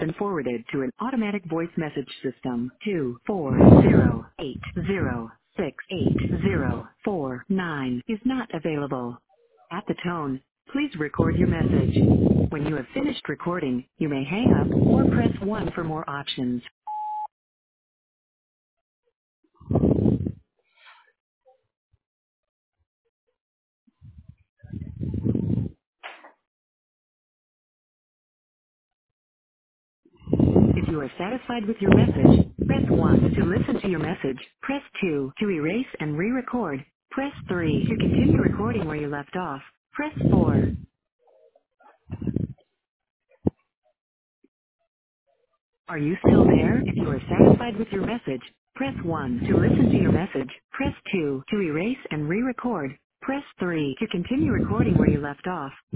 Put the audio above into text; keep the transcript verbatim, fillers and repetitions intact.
been forwarded to an automatic voice message system. Two four zero eight zero six eight zero four nine is not available. At the tone, please record your message. When you have finished recording, you may hang up or press one for more options. If you are satisfied with your message, press one to listen to your message. Press two to erase and re-record. Press three to continue recording where you left off. Press four. Are you still there? If you are satisfied with your message, press one to listen to your message. Press two to erase and re-record. Press three to continue recording where you left off.